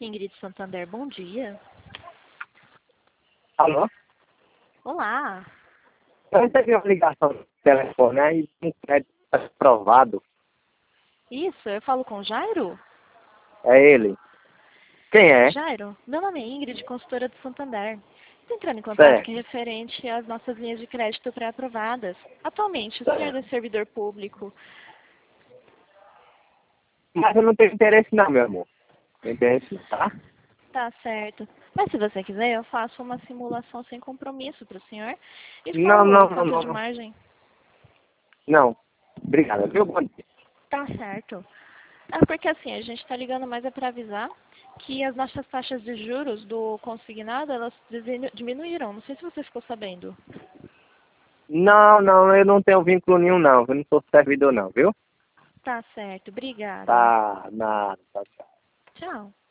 Ingrid Santander, bom dia. Alô? Olá. Eu recebi uma ligação no telefone aí, um crédito aprovado. Isso, eu falo com o Jairo? É ele. Quem é? Jairo, meu nome é Ingrid, consultora do Santander. Estou entrando em contato Certo, que é referente às nossas linhas de crédito pré-aprovadas. Atualmente, o senhor é certo. servidor público. Mas eu não tenho interesse não, meu amor. Não tenho interesse não, tá? Tá certo. Mas se você quiser, eu faço uma simulação sem compromisso para o senhor. E de Não, qual não, não, cota não, de não. margem? Não. Obrigado, viu? Bom dia. Tá certo. É porque assim, a gente está ligando mais é para avisar que as nossas taxas de juros do consignado, elas diminuíram. Não sei se você ficou sabendo. Não, não, eu não tenho vínculo nenhum não. Eu não sou servidor não, viu? Tá certo. Obrigada. Tá, nada, tá. Tchau.